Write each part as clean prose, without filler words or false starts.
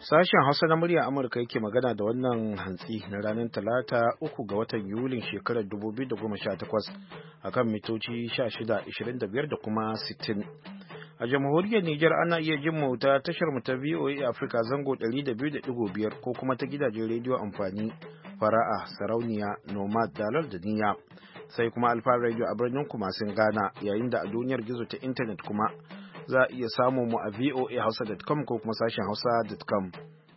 Sashen Hausa na murya Amurka yake magana da wannan hantsi na ranar Talata 3 ga watan Yulin shekarar 2018 akan mitoci 16, 25 da kuma 60. A jamhuriyar Nijar ana iya jin mu ta tashar mu ta VOA Africa zango 200.5 ko kuma ta gidajen rediyo amfani fara'a, sarauniya, nomad, dalar da niyya. Sai kuma Alfa Radio a birnin Kumasin Ghana, yayin da a duniyar gizo ta intanet kuma za a iya samu mu a voahausa.com ko kuma sashen hausa.com.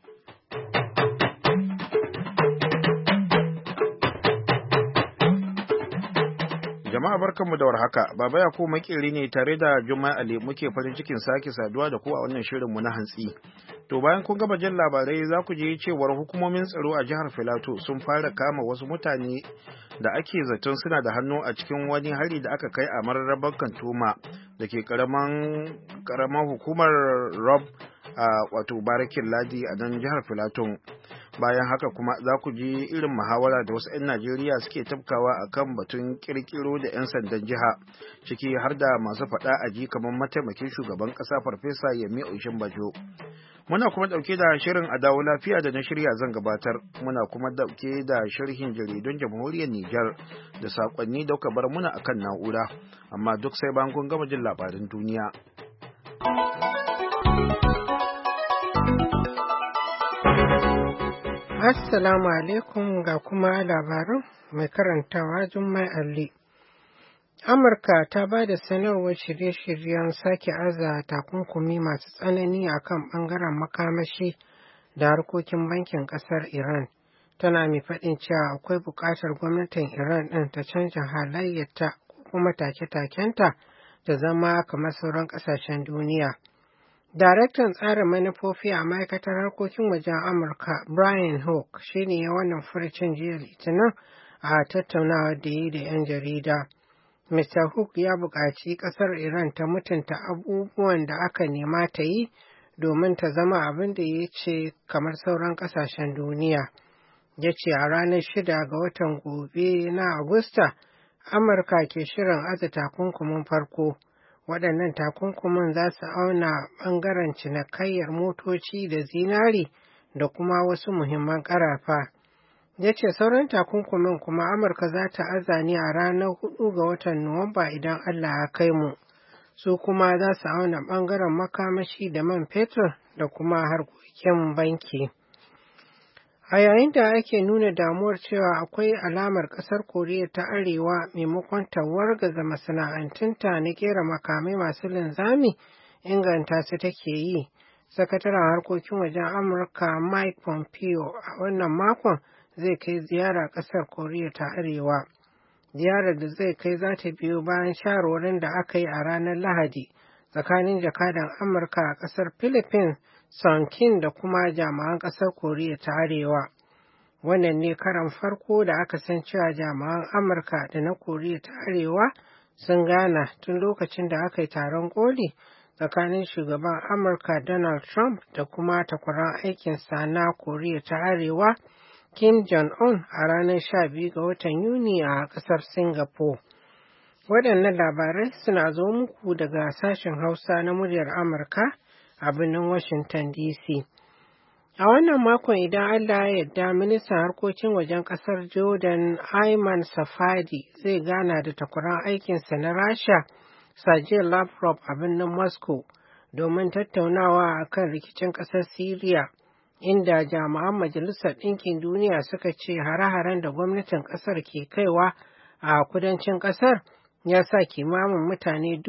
Jama'a barkanmu da warhaka, Baba Yakubu makeri ne tare da Jummai Ali muke farin cikin sake saduwa da ku a wannan shirinmu na hantsi. To bayan kun gama jin labarai za ku je cewar hukumomin tsaro a jihar Filato sun fara kama wasu mutane da ake zaton suna da hannu a cikin wani hari da aka kai a mararrabar Kantoma da ke karamar hukumar Rob a wato Barakin Ladi a nan jihar Filato. Bayan haka kuma za ku ji irin muhawara da wasu 'yan Najeriya suke tafkawa a kan batun kirkiro da 'yan sandan jiha, ciki har da masu faɗa a ji kamar mataimakin shugaban ƙasa Farfesa Yemi Oshinbajo. Muna kuma ɗauke da shirin a dawo lafiya da na shirya zan gabatar. Muna kuma ɗauke da sharhin jaridun jamhuriyar Nijar da saƙonni da kuka bar muna akan na'ura. Amma duk sai bayan kun gama jin labarin duniya. Assalamu alaikum ga kuma labarin mai karantawa Jummai Ali. Amurka ta ba da sanarwar shirye-shiryen sake aza takunkumi masu tsanani a kan ɓangaren makamashi da harkokin bankin ƙasar Iran. Tana mai faɗin cewa akwai buƙatar gwamnatin Iran ɗin ta canja halayyarta ko kuma take-takenta ta zama kamar sauran ƙasashen duniya. Daraktan tsarin manufofi a ma'aikatar harkokin wajen Amurka, Brian Hook, shi ne ya wannan furucin jiya Litinin a tattaunawa da yi da 'yan jarida. Mr. Hook ya buƙaci ƙasar Iran ta mutunta abubuwan da aka nema ta yi domin ta zama abin da ya ce kamar sauran ƙasashen duniya. Ya ce a ranar 6 ga watan gobe na Agusta, Amurka ke shirin aza takunkumin farko. Waɗannan takunkumin za su auna ɓangaren cinikayyar motoci da zinari da kuma wasu muhimman ƙarafa. Ya ce sauran takunkumin kuma Amurka za ta aza ne a ranar 4 ga watan Nuwamba idan Allah ya kai mu. Su kuma za su auna ɓangaren makamashi da man fetur da kuma harkokin banki. A yayin da ake nuna damuwar cewa akwai alamar ƙasar Koriya ta Arewa maimakon ta wargaza masana'antunta na ƙera makamai masu linzami inganta su take yi, sakataren harkokin wajen Amurka Mike Pompeo a wannan makon zai kai ziyara ƙasar Koriya ta Arewa. Ziyarar da zai kai za ta biyo bayan shawarwarin da aka yi a ranar Lahadi tsakanin jakadan Amurka a ƙasar Philippines Song Kin da kuma jami'an ƙasar Koriya ta Arewa. Wannan ne karan farko da aka san cewa jami'an Amurka da na Koriya ta Arewa sun gana tun lokacin da aka yi taron koli tsakanin shugaban Amurka Donald Trump da kuma takwaran aikinsa na Koriya ta Arewa Kim Jong-un a ranar 12 ga watan Yuni a ƙasar Singapore. Waɗannan labarai suna zo muku daga sashen Hausa na muryar Amurka a birnin Washington DC. A wannan makon idan Allah ya yarda ministan harkokin wajen ƙasar Jordan Ayman Safadi zai gana da takwaran aikinsa na Rasha Sergei Lavrov a birnin Moscow domin tattaunawa a kan rikicin ƙasar Syria, inda jami'an Majalisar Ɗinkin Duniya suka ce hare-haren da gwamnatin ƙasar ke kaiwa a kudancin ƙasar ya sa kimanin mutane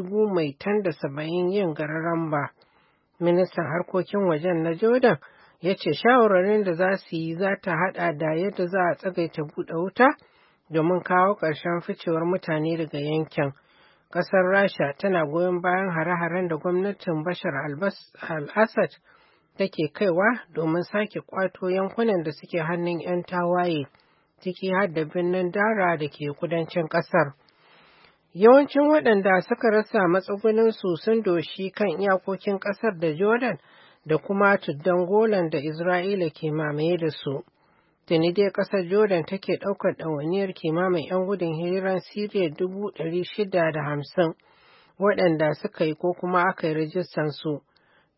170,000 yin gararan ba. Ministan harkokin wajen na Jordan ya ce shawararin da za su yi za ta haɗa da yadda za a tsagaita buɗe wuta domin kawo ƙarshen ficewar mutane daga yankin. Ƙasar Rasha tana goyon bayan hare-haren da gwamnatin Bashar al-Assad take kaiwa domin sake ƙwato yankunan da suke hannun 'yan tawaye, ciki har da birnin Dara da ke kudancin ƙasar. Yawancin waɗanda suka rasa matsugunansu sun doshi kan iyakokin ƙasar da Jordan da kuma tuddan Golan da Isra'ila ke mamaye da su. Tuni dai ƙasar Jordan take ɗaukar ɗawainiyar kimanin 'yan gudun hijiran Siriya 650 waɗanda suka yi ko kuma aka yi rajistan su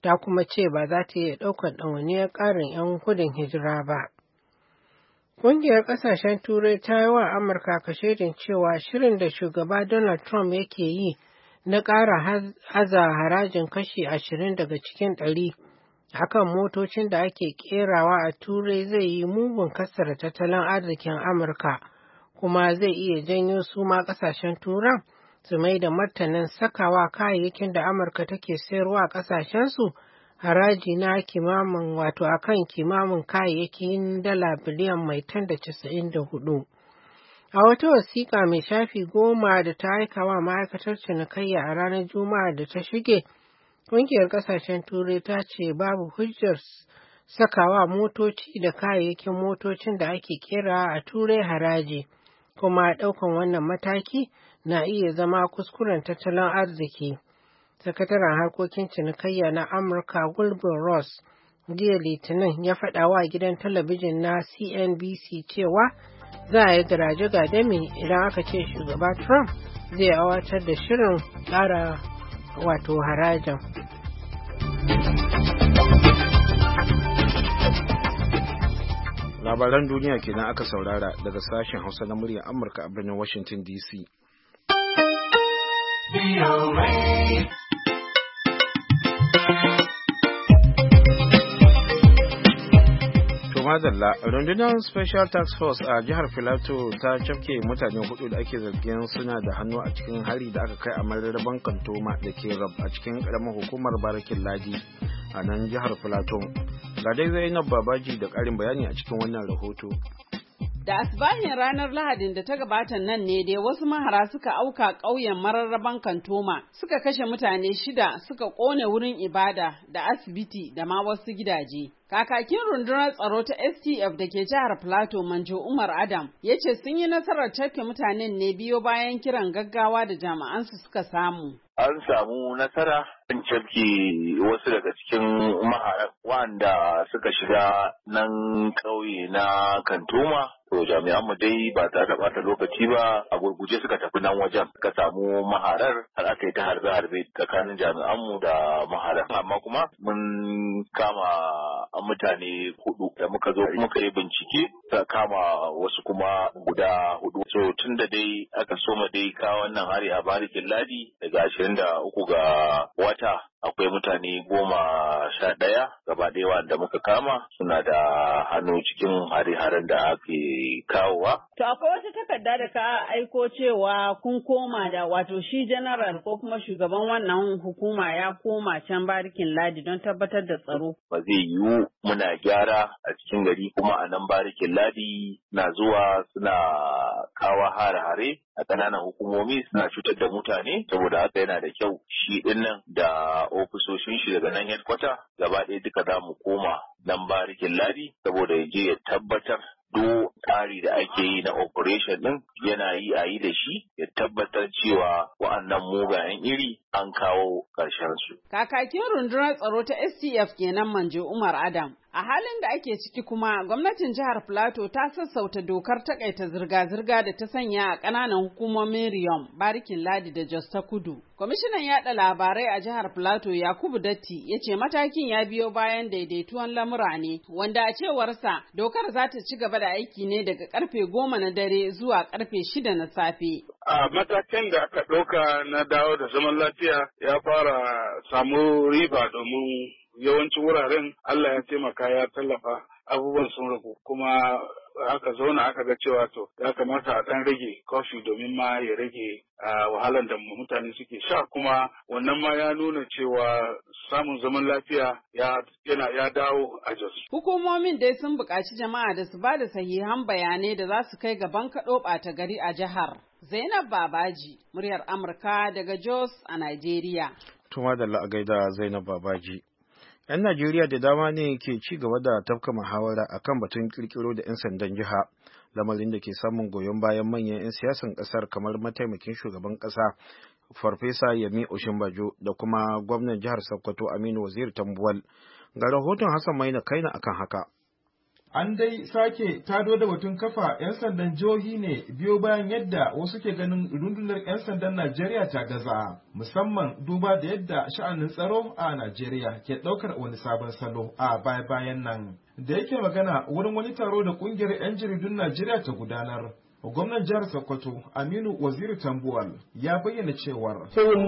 ta kuma ce ba za ta iya ɗaukar ɗawainiyar ƙarin 'yan gudun hijira ba. Ƙungiyar ƙasashen Turai ta yi wa Amurka kashedin cewa shirin da shugaba Donald Trump yake yi na ƙara haza harajin kashi 20 daga cikin 100 akan motocin da ake ƙerawa a Turai zai yi mugun kasar tattalin arzikin Amurka, kuma zai iya janyo su ma ƙasashen Turan su mai da martanin sakawa kayayyakin da Amurka take sayarwa a ƙasashensu haraji na kimamin wato akan kimamin kayayyakin dala biliyan mai tan da 94. A wata wasiƙa mai shafi 10 da ta aika wa ma'aikatar cinikayya a ranar Juma'a da ta shige, ƙungiyar ƙasashen Turai ta ce babu hujjar sakawa motoci da kayayyakin motocin da ake kera a Turai haraji, kuma ɗaukan wannan mataki na iya zama kuskuren tattalin arziki. Sakataren harkokin cinikayya na Amurka Wilbur Ross jiya Litinin ya faɗa wa gidan talabijin na CNBC cewa za a yi garaje gadami idan aka ce shugaba Trump zai aiwatar da shirin ƙara wato harajin. Labaran duniya kenan aka saurara daga sashen Hausa na muryar Amurka a birnin Washington DC. Madalla, rundunar Special Task Force a jihar Filato ta cafke mutane 4 da ake zargin suna da hannu a cikin hari da aka kai a mararraban Kantoma da ke Rab a cikin karamar hukumar Barakin Ladi a nan jihar Filato. Ga dai Zainab Babaji da ƙarin bayani a cikin wannan rahoto. Da asibahin ranar Lahadin da ta gabata nan ne dai wasu mahara suka auka ƙauyen mararraban Kantoma suka kashe mutane 6 suka ƙone wurin ibada da asibiti da ma wasu gidaje. Kakakin rundunar tsaro ta STF da ke jihar Plateau Manjo Umar Adam ya ce sun yi nasarar cafke mutanen ne biyo bayan kiran gaggawa da jami'ansu suka samu. An samu nasara an cafke wasu daga cikin maharan wanda suka shiga nan ƙauye na Kantoma. To jami'an mu dai ba ta da bata lokaci ba a gurguje suka tafi nan wajen ka samu maharar har aka yi ta harbe-harbe tsakanin jami'an mu da maharar. Amma kuma mun kama mutane 4 da muka zo muka yi bincike ta kama wasu kuma guda 4. So tun da dai aka soma dai ka wannan hari a Barikin Ladi daga 23 ga wata akwai mutane 11 gaba ɗaya wanda muka kama suna da hannu cikin hare-haren da ake kawowa. To akwai wata takarda da ka aiko cewa kun koma da wato shi general ko kuma shugaban wannan hukuma ya koma can Barikin Ladi don tabbatar da tsaro. Ba zai yiwu muna gyara a cikin gari kuma a nan Barikin Ladi na zuwa suna kawo hare-hare a ƙananan hukumomi suna cutar da mutane, saboda haka yana da kyau shi dinnan da ofisoshin shi daga nan headquarter gaba ɗaya duka za mu koma nan Barikin Ladi saboda ya je ya tabbatar duk tsari da ake yi na operation din yana yi a yi da shi ya tabbatar cewa wa'annan mugayen iri an kawo ƙarshen su. Kakakin rundunar tsaro ta STF kenan Manjo Umar Adam. A halin da ake ciki kuma gwamnatin jihar Plateau ta sassauta dokar takaita zirga-zirga da ta sanya a ƙananan hukumomin Riyom, Barikin Ladi da Jos ta Kudu. Kwamishinan yaɗa labarai a jihar Plateau Yakubu Datti ya ce matakin ya biyo bayan daidaituwan lamura ne, wanda a cewarsa dokar za ta ci gaba da aiki ne daga karfe 10 na dare zuwa karfe 6 na safe. A matakin da aka ɗauka na dawo da zaman lafiya ya fara samu riba domin yawancin wuraren Allah ya taimaka ya tallafa abubuwan sun ragu kuma aka zauna aka ga cewa to ya kamata a ɗan rage kofi domin ma ya rage wahalar da mutane suke sha kuma wannan ma ya nuna cewa samun zaman lafiya ya dawo a Jos. Hukumomin dai sun buƙaci jama'a da su ba da sahihan bayanai da za su kai gaban kaɗo ɓata gari a jihar. Zainab Babaji, muryar Amurka daga Jos a Najeriya. Tuma da la'agaida Zainab Babaji. 'Yan Najeriya da dama ne ke ci gaba da tafka muhawara akan batun kirkiro da 'yan sandan jiha, lamarin da ke samun goyon bayan manyan 'yan siyasan kasar kamar mataimakin shugaban kasa Farfesa Yemi Oshinbajo da kuma gwamnan jihar Sokoto Aminu Waziri Tambuwal. Ga rahoton Hassan Maina Kaina akan haka. An dai sake tado da batun kafa 'yan sandan jihohi ne biyo bayan yadda wasu ke ganin rundunar 'yan sandan Najeriya ta gaza, musamman duba da yadda sha'anin tsaro a Najeriya ke ɗaukar wani sabon salo a baya-bayan nan. Da yake magana wurin wani taro da ƙungiyar 'yan jaridun Najeriya ta gudanar, gwamnan jihar Sokoto Aminu Waziri Tambuwal ya bayyana cewar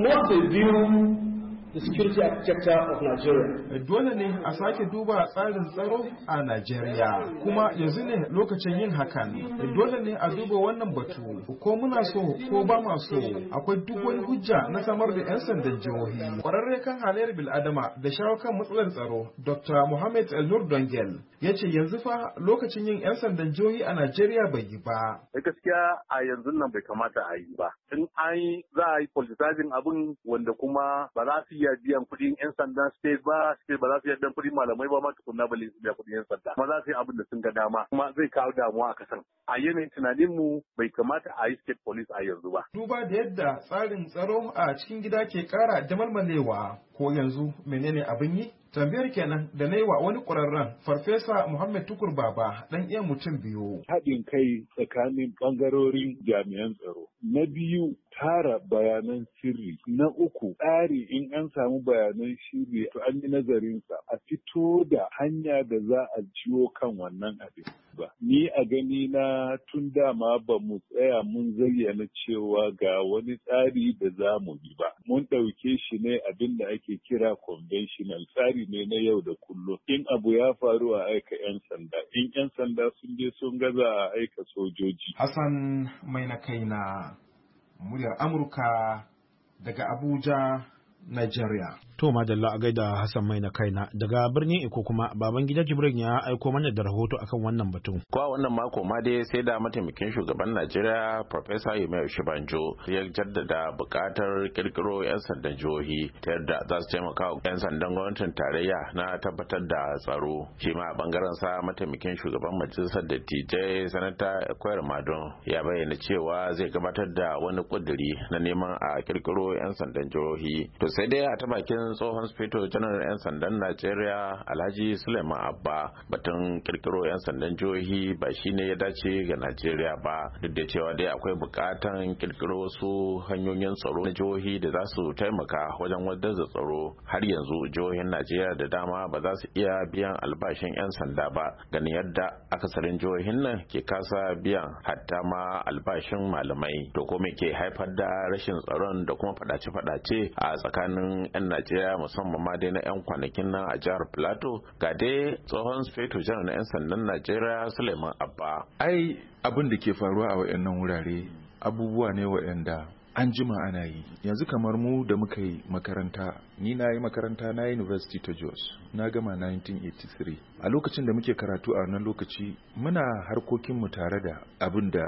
the security architecture of Nigeria. Dole ne a sake duba tsarin tsaro a Najeriya, kuma yanzu ne lokacin yin hakan. Dole ne a duba wannan batu, ko muna so ko ba ma so. Akwai duk wani hujja na samar da 'yan sandan jihohi. Kwararre kan halayyar bil'adama da shawo kan matsalar tsaro, Dr. Mohammed El-Nur Dongel, ya ce yanzu fa lokacin yin 'yan sandan jihohi a Najeriya bai yi ba. Gaskiya a yanzu nan bai kamata a yi ba. In an yi za a yi politicizing abin wanda kuma ba za su iya biyan kuɗin 'yan sandan state ba za su iya biyan kuɗin malamai ba ma tukunna ba su biya kuɗin 'yan sanda. Kuma za su yi abin da sun ga dama kuma zai kawo damuwa a kasar. A yanayin tunaninmu bai kamata a yi state police a yanzu ba. Duba da yadda tsarin tsaro a cikin gida ke ƙara damalmalewa, ko yanzu menene abin yi? Tambayar kenan da na yi wa wani ƙwararren Farfesa Muhammad Tukur Baba ɗan iya mutum biyu. Haɗin kai tsakanin ɓangarorin jami'an tsaro. Na biyu, tara bayanan sirri. Na uku, tsari in an samu bayanan sirri to an yi nazarinsa a fito da hanya da za a ciwo kan wannan abin ba. Ni a gani na tun dama ba mu tsaya mun zayyana cewa ga wani tsari da za mu bi ba. Mun ɗauke shi ne abin da ake kira conventional tsari ne na yau da kullum. In abu ya faru a aika 'yan sanda, in 'yan sanda sun je sun gaza a aika sojoji. Hassan mai na kaina, muryar Amurka daga Abuja, Nigeria. To madalla a gaida Hassan mai na kaina daga birnin Iko kuma baban gida Jibrin ya aiko mana da rahoto akan wannan batun. Ko a wannan mako ma dai sai da mataimakin shugaban Najeriya Professor Yemi Oshibanjo ya jaddada buƙatar kirkiro 'yan sandan jihohi ta yadda za su taimaka wa 'yan sandan gwamnatin tarayya na tabbatar da tsaro. Shi ma a bangaren sa mataimakin shugaban majalisar dattijai sanata Koyar Madon ya bayyana cewa zai gabatar da wani kuduri na neman a kirkiro 'yan sandan jihohi. To sai dai a ta bakin tsohon sufeto janar 'yan sandan Najeriya Alhaji Suleiman Abba batun kirkiro 'yan sandan jihohi ba shine ya dace ga Najeriya ba, duk da cewa dai akwai bukatan kirkiro wasu hanyoyin tsaro na jihohi da za su taimaka wajen wadar da tsaro. Har yanzu jihohin Najeriya da dama ba za su iya biyan albashin 'yan sanda ba, ganin yadda akasarin jihohin nan ke kasa biyan hatta ma albashin malamai. To ko me ke haifar da rashin tsaron da kuma fadace-fadace a tsakanin 'yan Najeriya musamman ma dai na 'yan kwanakin nan a jihar Plateau? Ga dai tsohon sufeto janar na 'yan sandan Najeriya Suleiman Abba. Ai abin da ke faruwa a wayannan wurare abubuwa ne wayanda an jima ana yi. Yanzu kamar mu da muka yi makaranta, ni na yi makaranta na University ta Jos, na gama 1983. A lokacin da muke karatu a wannan lokaci muna harkokinmu tare da abin da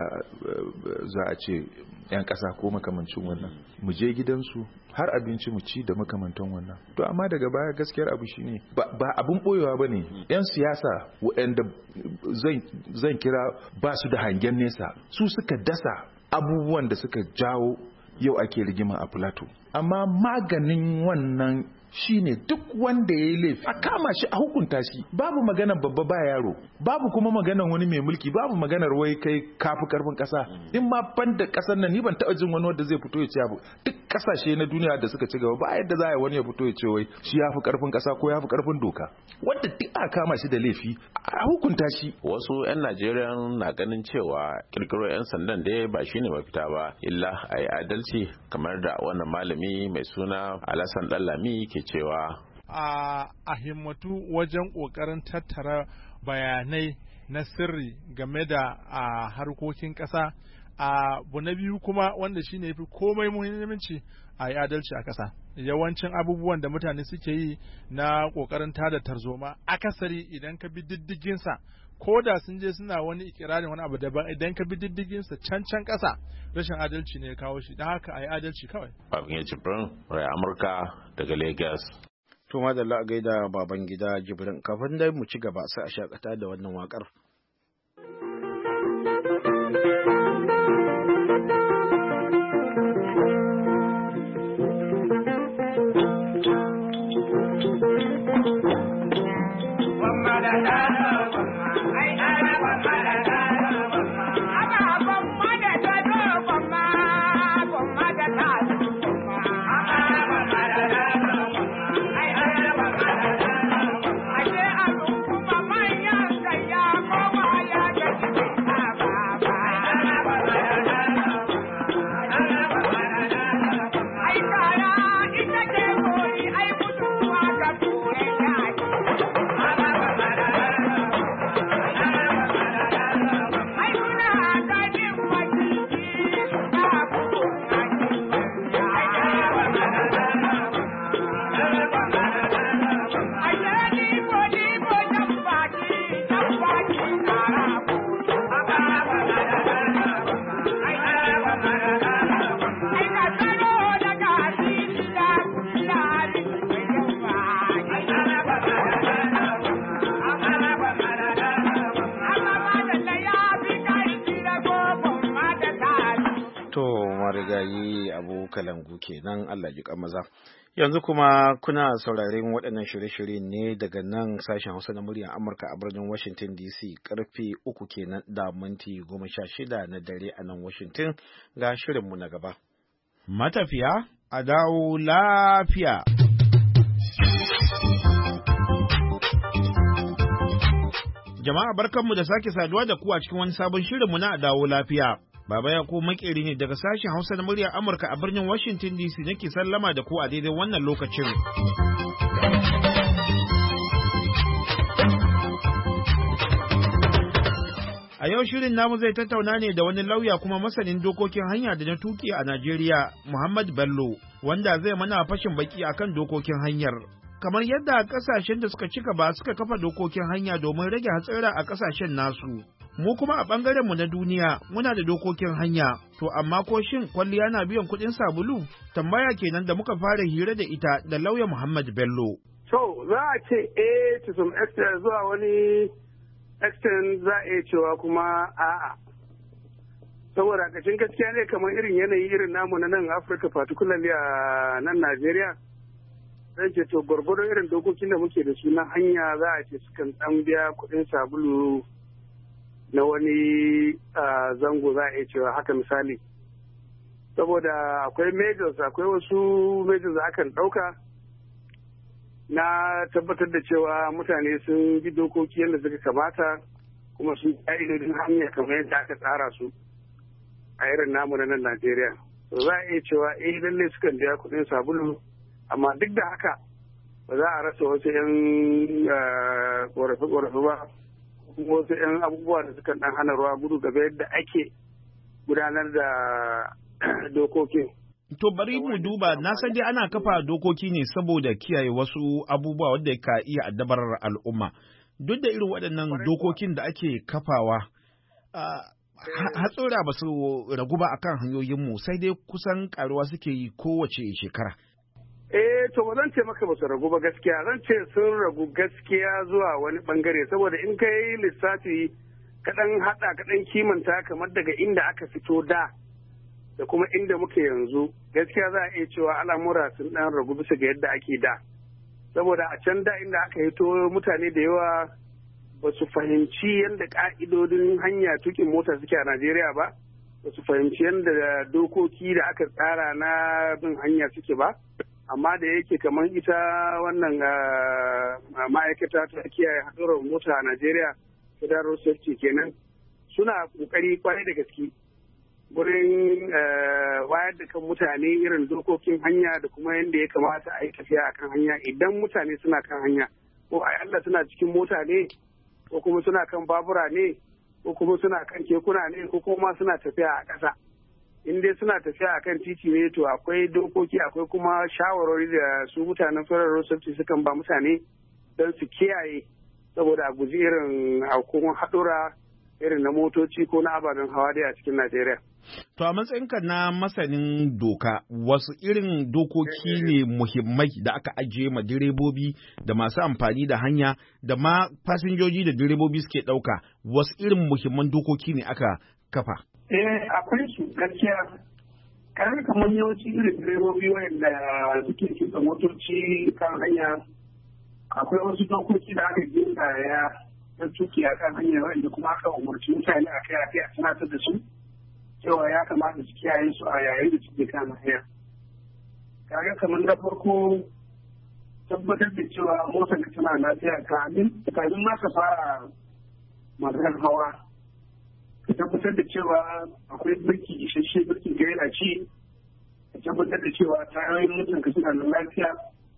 za a ce 'yan ƙasa ko makamancin wannan, mu je gidansu har abinci mu ci da makamantan wannan. To amma daga baya gaskiyar abu shine ba abin boyewa bane, 'yan siyasa waɗanda zan kira ba su da hangen nesa, su suka dasa abubuwan da suka jawo yau ake rigima a Plateau. Amma maganin wannan shine duk wanda ya yi laifi a kama shi a hukunta shi. Babu maganar babba ba yaro, babu kuma maganar wani mai mulki, babu maganar wai kai kafi karfin kasa. In ma ban da kasar nan ni ban taɓa jin wani wanda zai fito ya ce abu. Duk kasashe na duniya da suka ci gaba ba yadda za a yi wani ya fito ya ce wai shi ya fi karfin kasa ko ya fi karfin doka. Wanda duk aka kama shi da laifi a hukunta shi. Wasu 'yan Najeriya na ganin cewa kirkiro 'yan sandan dai ba shine mafita ba, illa a yi adalci kamar da wannan malami mai suna Alasan Dallami ke cewa a himmatu wajen ƙoƙarin tattara bayanai na sirri game da harkokin ƙasa. Abu na biyu kuma wanda shine yafi komai muhimmanci, a yi adalci a ƙasa. Yawancin abubuwan da mutane suke yi na ƙoƙarin tada tarzoma, akasari idan ka bi diddiginsa, ko da sun je suna wani ikirarin wani abu daban, idan ka bi diddiginsa can ƙasa, rashin adalci ne ya kawo shi. Don haka a yi adalci kawai. Babin Jibrin, Rai Amurka daga Lagos. To madalla a gaida baban gida Jibrin, kafin dai mu ci gaba sai a shakata da wannan wakar. kalangu kenan Allah ji maza. Yanzu kuma kuna sauraren waɗannan shirye-shirye ne daga nan sashen Hausa na muryar Amurka a birnin Washington DC karfe 3 kenan da minti 16 na dare a nan Washington. Ga shirinmu na gaba. Matafiya a dawo lafiya. Jama'a barkanmu da sake saduwa da ku a cikin wani sabon shirinmu na a dawo lafiya. Baba Yakubu Makeri ne daga sashen Hausa na muryar Amurka a birnin Washington DC nake sallama da ku a daidai wannan lokacin. A yau shirin namu zai tattauna ne da wani lauya kuma masanin dokokin hanya da na tuki a Najeriya, Muhammad Bello, wanda zai mana fashin baki akan dokokin hanyar. Kamar yadda kasashen da suka cika ba suka kafa dokokin hanya domin rage hatsara a kasashen nasu. Mu kuma a ɓangarenmu na duniya muna da dokokin hanya, to amma ko shin kwalliya na biyan kuɗin sabulu? Tambaya kenan da muka fara hira da ita da lauya Muhammad Bello. So za a ce to some extent zuwa wani extent za a iya cewa kuma a'a. Saboda kashin gaskiya ne kamar irin yanayi irin namu na nan Afirka particularly a nan Najeriya. Zan ce to gwargwadon irin dokokin da muke da su na hanya za a ce sukan ɗan biya kuɗin sabulu na wani zango za a iya cewa haka misali. Saboda akwai majors, akwai wasu majors da akan ɗauka na tabbatar da cewa mutane sun bi dokoki yadda suka kamata kuma sun ƙa'idodin hanya kamar yadda aka tsara su a irin namu na nan Najeriya. So za a iya cewa lallai sukan biya kuɗin sabulu, amma duk da haka ba za a rasa wasu 'yan ƙorafe-ƙorafe ba, wasu 'yan abubuwa da suka ɗan hana ruwa gudu gaba yadda ake gudanar da dokokin. To bari mu duba, na san dai ana kafa dokoki ne saboda kiyaye wasu abubuwa wadda ka iya addabar al'umma. Duk da irin waɗannan dokokin da ake kafawa, hatsura ba su ragu ba akan hanyoyinmu, sai dai kusan karuwa suke yi kowace shekara. To ba zan ce maka ba su ragu ba gaskiya, zan ce sun ragu gaskiya zuwa wani bangare, saboda in ka yi lissafi kaɗan haɗa kaɗan kimanta kamar daga inda aka fito da kuma inda muke yanzu, gaskiya za a iya cewa al'amura sun ɗan ragu bisa ga yadda ake da. Saboda a can da inda aka hito mutane da yawa ba su fahimci yadda ƙa'idodin hanya tukin mota suke a Najeriya ba, ba su fahimci yadda dokoki da aka tsara na bin hanya suke ba. Amma da yake kamar ita wannan ma'aikata ta kiyaye haɗuran mota a Najeriya, Federal Road Safety kenan, suna ƙoƙari kwarai da gaske wurin wayar da kan mutane irin dokokin hanya da kuma yadda ya kamata a yi tafiya a kan hanya idan mutane suna kan hanya, ko Allah suna cikin mota ne, ko kuma suna kan babura ne, ko kuma suna kan kekuna ne, ko kuma suna tafiya a ƙasa. In dai suna tafiya a kan titi ne, to akwai dokoki, akwai kuma shawarwari da su mutanen Federal Road Safety sukan ba mutane don su kiyaye, saboda a guji irin aukuwan haɗura irin na motoci ko na ababen hawa dai a cikin Najeriya. To a matsayinka na masanin doka, wasu irin dokoki ne muhimmai da aka ajiye ma direbobi da masu amfani da hanya da ma fasinjoji da direbobi suke ɗauka, wasu irin muhimman dokoki ne aka kafa? Akwai su gaskiya. Kamar yawanci irin direbobi wanda suke tuka motoci kan hanya, akwai wasu dokoki da aka gindaya na tuki a kan hanya wanda kuma aka umarci mutane a kai a tunatar da su cewa ya kamata su kiyaye su a yayin da suke kan hanya. Kaga kamar na farko tabbatar da cewa motar ka tana lafiya kafin ma ka fara maganar hawa. Ka tabbatar da cewa akwai birki isasshe, birkin ka yana ci, ka tabbatar da cewa tayoyin motar ka suna da lafiya,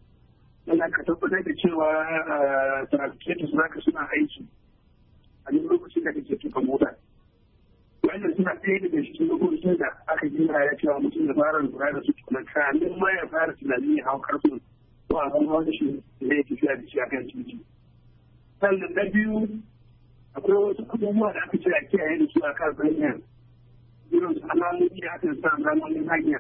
yana ka tabbatar da cewa trafficators naka suna aiki a duk lokacin da kake tuka mota. Wannan suna ɗaya daga cikin lokacin da aka gina ya cewa mutum ya fara lura da su tukunan kamin ma ya fara tunanin ya hau karfin ko a zama wani shi zai tafiya da shi a kan titi. Sannan na biyu, akwai wasu abubuwa da aka ce a kiyaye da su a kan hanya, irin su alamomi da aka sa alamomin hanya.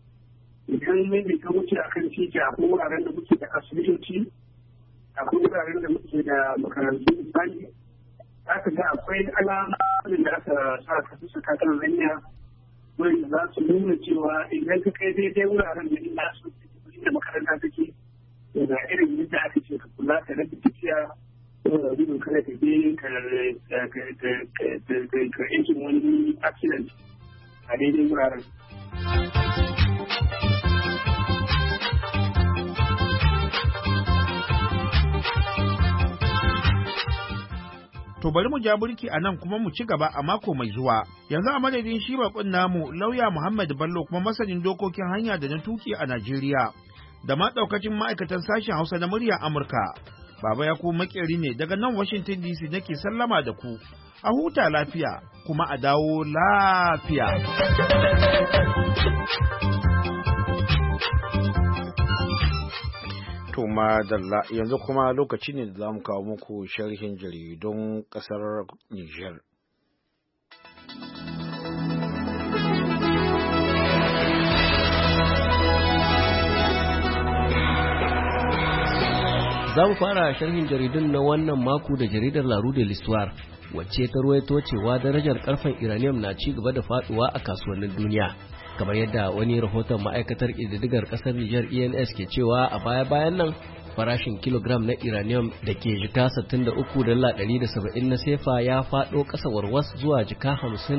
Idan mai ka wuce a kan titi, akwai wuraren da muke da asibitoci, akwai wuraren da muke da makarantu misali, aka ga akwai alamomin da aka sa ka su kan hanya wanda za su nuna cewa idan ka kai daidai wuraren da ina su da makaranta take da irin yadda aka ce ka kula ka rage tafiya saboda gudun kada ka je ka yankin wani accident a daidai wuraren. To bari mu ja burki a nan kuma mu ci gaba a mako mai zuwa. Yanzu a madadin shi bakon namu lauya Muhammad Bello kuma masanin dokokin hanya da na tuki a Najeriya da ma daukacin ma'aikatan sashen Hausa na muryar Amurka. Baba ya ku makeri ne daga nan Washington DC nake sallama da ku. A huta lafiya kuma a dawo lafiya. To madalla yanzu kuma lokaci ne da za mu kawo muku sharhin jaridun ƙasar Nijar. Za mu fara sharhin jaridun na wannan mako da jaridar La Rue de l'Histoire, wacce ta ruwaito cewa darajar karfen uranium na ci gaba da faduwa a kasuwannin duniya. Kamar yadda wani rahoton ma'aikatar ƙididdigar ƙasar Nijar ENS ke cewa a baya-bayan nan farashin kilogram na uranium da ke jika 63.170 na sefa ya faɗo ƙasa warwas zuwa jika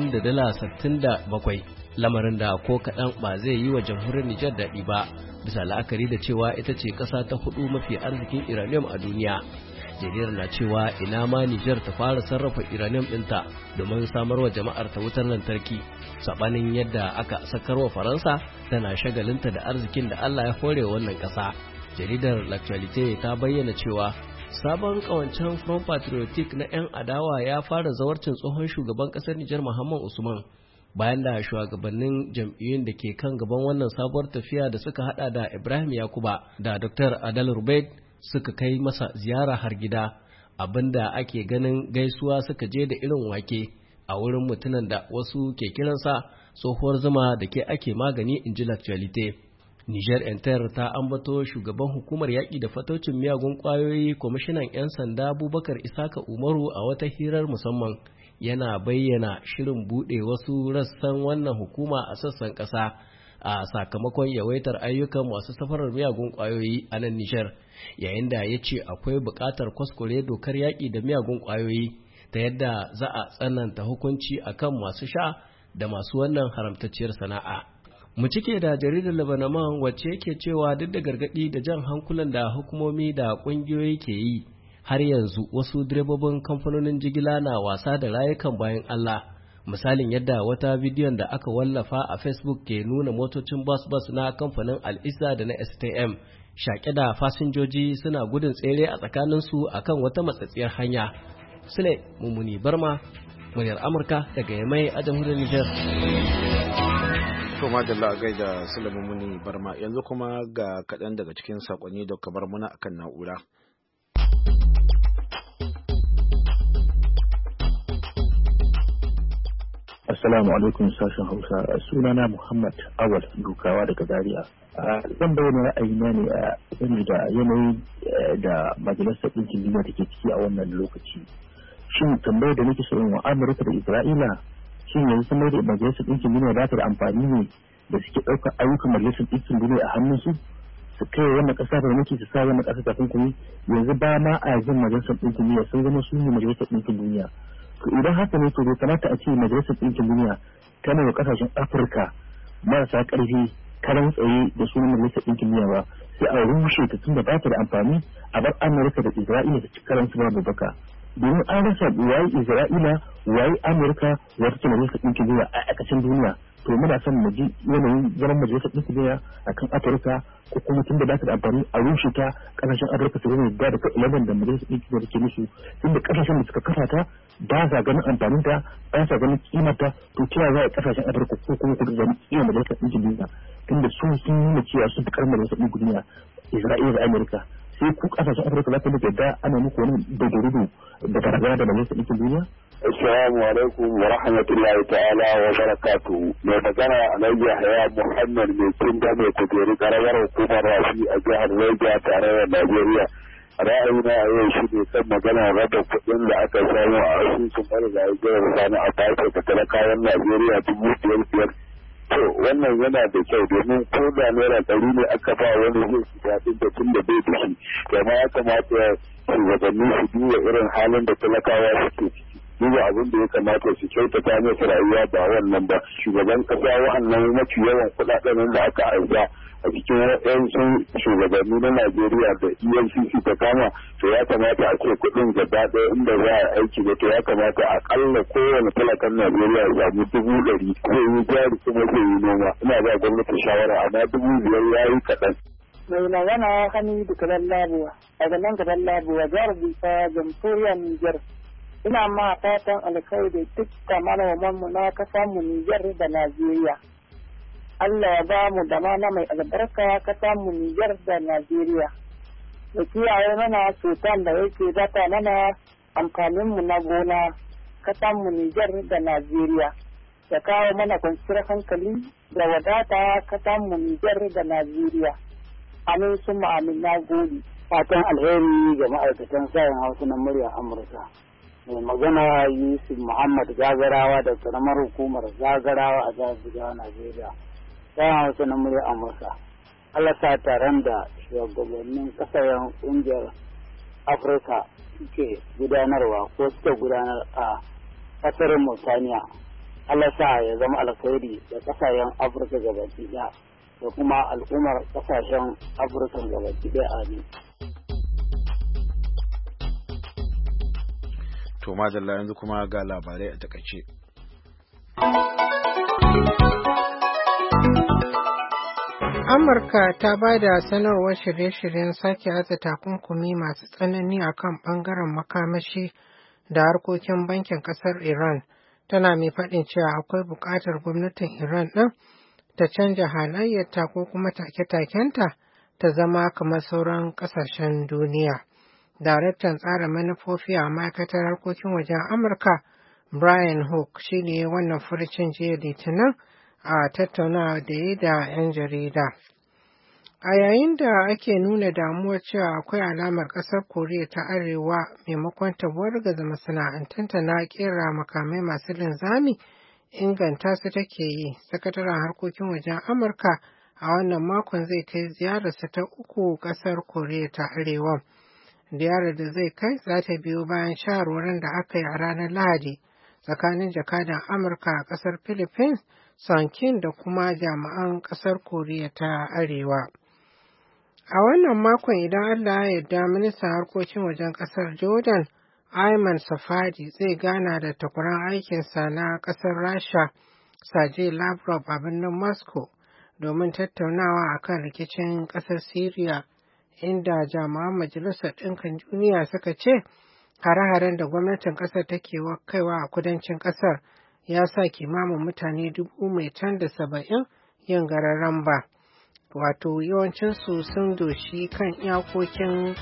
50.67, lamarin da ko kaɗan ba zai yi wa jamhuriyar Nijar daɗi ba, bisa la'akari da cewa ita ce ƙasa ta 4 mafi arzikin uranium a duniya. Jaridar na cewa ina ma Nijar ta fara sarrafa uranium ɗinta domin samarwa jama'ar ta wutar lantarki, sabanin yadda aka sakarwa Faransa tana shagalinta da arzikin da Allah ya hore wannan ƙasa. Jaridar L'Actualité ta bayyana cewa sabon kawancen Front Patriotic na 'yan adawa ya fara zawarcin tsohon shugaban ƙasar Nijar Muhammad Usman, bayan da shugabannin jam'iyyun da ke kan gaban wannan sabuwar tafiya da suka hada da Ibrahim Yakuba da Dr. Adal Rubaid suka kai masa ziyara har gida, abinda ake ganin gaisuwa suka je da irin wake a wurin mutumin da wasu ke kiransa tsohuwar zuma da ke ake magani, in ji L'Actualité. Niger Enter ta ambato shugaban hukumar yaƙi da fataucin miyagun ƙwayoyi kwamishinan 'yan sanda Abubakar Isaka Umaru a wata hirar musamman yana bayyana shirin buɗe wasu rassan wannan hukuma a sassan ƙasa a sakamakon yawaitar ayyukan masu safarar miyagun ƙwayoyi a nan Nijar, yayin da ya ce akwai buƙatar kwaskware dokar yaƙi da miyagun ƙwayoyi ta yadda za a tsananta hukunci akan masu sha da masu wannan haramtacciyar sana'a. Mu cike da jaridar Lebanon wacce yake cewa duk da gargaɗi da jan hankulan da hukumomi da ƙungiyoyi ke yi, har yanzu wasu direbobin kamfanonin jigila na wasa da rayukan bayan Allah. Misalin yadda wata bidiyon da aka wallafa a Facebook ke nuna motocin bus na kamfanin Al-Izza da na STM shaƙe da fasinjoji suna gudun tsere a tsakaninsu akan wata matsatsiyar hanya. Sule Mummuni Barma, muryar Amurka daga Yamai a jamhuriyar Nijar. To madalla a gaida Sule Mummuni Barma, yanzu kuma ga kaɗan daga cikin saƙonni da kabar muna akan na'ura. Assalamu alaikum sashen Hausa, sunana Muhammad Awal Dukawa daga Zaria. Zan bayyana ra'ayina ne a game da yanayi da Majalisar Ɗinkin Duniya take ciki a wannan lokaci. Shin tambayar da nake so in wa Amurka da Isra'ila, shin yanzu sun da Majalisar Ɗinkin Duniya ba ta da amfani ne da suke ɗaukar ayyukan Majalisar Ɗinkin Duniya a hannunsu? Su kai wannan ƙasa da muke su sa wannan ƙasa takunkumi, yanzu ba ma a jin Majalisar Ɗinkin Duniya, sun zama su ne Majalisar Ɗinkin Duniya. Idan haka ne to bai kamata a ce Majalisar Ɗinkin Duniya tana da ƙasashen Afirka marasa ƙarfi karan tsaye da sunan Majalisar Ɗinkin Duniya ba, sai a rushe ta tun da ba ta da amfani, a bar Amurka da Isra'ila ta ci karansu babu baka. Domin an rasa waye Isra'ila, waye Amurka, wata ce Majalisar Ɗinkin Duniya a ƙasashen duniya. To muna son mu ji yanayin zaman Majalisar Ɗinkin Duniya akan Afirka, ko kuma tun da ba ta da amfani a rushe ta ƙasashen Afirka su zama da laban da Majalisar Ɗinkin Duniya take musu, tun da ƙasashen da suka kafa ta ba sa ganin amfanin ta, ba sa ganin kimar ta, to kira za a ƙasashen Afirka ko kuma kudu da iya Majalisar Ɗinkin Duniya, tun da sun nuna cewa sun fi ƙarfin Majalisar Ɗinkin Duniya, Isra'ila da Amurka. Sai ku ƙasashen Afirka za ku da yadda ana muku wani dodorudu da barazana da Majalisar Ɗinkin Duniya? Assalamu alaikum wa rahmatullahi ta'ala wa barakatuhu. Mai magana Alhaji Yahaya Muhammad mai kinda mai kujeru karamar hukumar Rafi a jihar Niger tarayyar Najeriya. Ra'ayina a yau shi ne kan magana raba kuɗin da aka samu a asusun marigayi jihar Sani a Bata da talakawan Najeriya 5,500 to wannan yana da kyau domin ko da naira 100 ne aka ba wani zai ci daɗin da tun da bai da shi amma ya kamata shugabanni su duba irin halin da talakawa suke ciki duba abin da ya kamata su kyautata masa rayuwa ba wannan ba shugaban kasa wa'annan mafi yawan kuɗaɗen da aka aika a cikin waɗansu shugabanni na Najeriya da EFCC ta kama to ya kamata a ce kuɗin gaba ɗaya inda za a aiki da to ya kamata akalla kowane talakan Najeriya ya samu 100,000 ko yi jari kuma zai yi noma ina ba gwamnati shawara amma 5,000 ya yi kaɗan. Mai magana Hamidu Kadan Labuwa daga nan Kadan Labuwa jihar Bisa jamhuriyar Nijar. Ina ma fatan alkhairi dukkan manomanmu na kasanmu Nijar da Najeriya. Allah ya ba mu da mana mai albarka kasanmu Nijar da Najeriya. Da kiyaye mana cutan da yake zata mana amfaninmu na gona kasanmu Nijar da Najeriya. Da kawo mana kwanciyar hankali da wadata kasanmu Nijar da Najeriya. Amin sun amin na gode. Fatan alheri ga ma'aikatan sayan Hausa na murya Amurka. Mai magana Yusuf Muhammad Zagarawa da karamar hukumar Zagarawa a jihar Jigawa, Najeriya. Sayan Hausa na murya Amurka. Allah sa taron da shugabannin kasashen ƙungiyar Afirka suke gudanarwa ko suka gudanar a ƙasar Mauritania. Allah sa ya zama alkhairi da kasashen Afirka gabaki ɗaya da kuma al'ummar kasashen Afirka gabaki ɗaya. Amin. To madalla yanzu kuma ga labarai a takaice. Amurka ta ba da sanarwar shirye-shiryen sake aza takunkumi masu tsanani a kan ɓangaren makamashi da harkokin bankin ƙasar Iran, tana mai faɗin cewa akwai buƙatar gwamnatin Iran ɗin ta canja halayyarta ko kuma take-takenta ta zama kamar sauran ƙasashen duniya. Daraktan tsara manufofi a ma'aikatar harkokin wajen Amurka, Brian Hook, shi ne wannan furucin jiya Litinin a tattaunawa da yi da 'yan jarida. A yayin da ake nuna damuwar cewa akwai alamar ƙasar Koriya ta Arewa maimakon ta wargaza masana'antanta na ƙera makamai masu linzami, inganta su take yi. Sakataren harkokin wajen Amurka a wannan makon zai kai ziyararsa ta 3 ƙasar Koriya ta Arewa. Ziyarar da zai kai za ta biyo bayan shawarwarin da aka yi a ranar Lahadi tsakanin jakadan Amurka a ƙasar Philippines, Son Kin, da kuma jami'an ƙasar Koriya ta Arewa. A wannan makon idan Allah ya yarda, ministan harkokin wajen ƙasar Jordan, Ayman Safadi, zai gana da takwaran aikinsa na ƙasar Rasha, Sergei Lavrov, a birnin Moscow domin tattaunawa akan rikicin ƙasar Syria, inda jami'an Majalisar Ɗinkin Duniya suka ce hare-haren da gwamnatin ƙasar take kaiwa a kudancin ƙasar ya sa kimanin mutane 170,000 yin gararan ba. Wato yawancinsu sun doshi kan iyakokin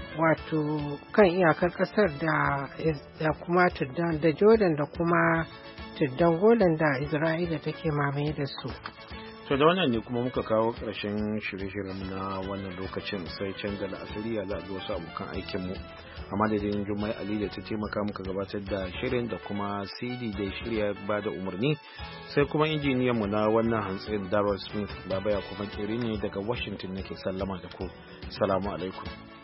kan iyakar ƙasar da kuma tuddan da Jordan da kuma tuddan Golan da Isra'ila take mamaye da su. To da wannan ne kuma muka kawo ƙarshen shirye-shiryen na wannan lokacin, sai canza la'asari ya zaɓi wasu abokan aikinmu. A madadin Jummai Ali da ta taimaka muka gabatar da shirin da kuma CD da shirya ba da umarni, sai kuma injiniyanmu na wannan hantsin Darrell Smith. Baba ya kuma kiri ne daga Washington nake sallama da ku. Salamu alaikum.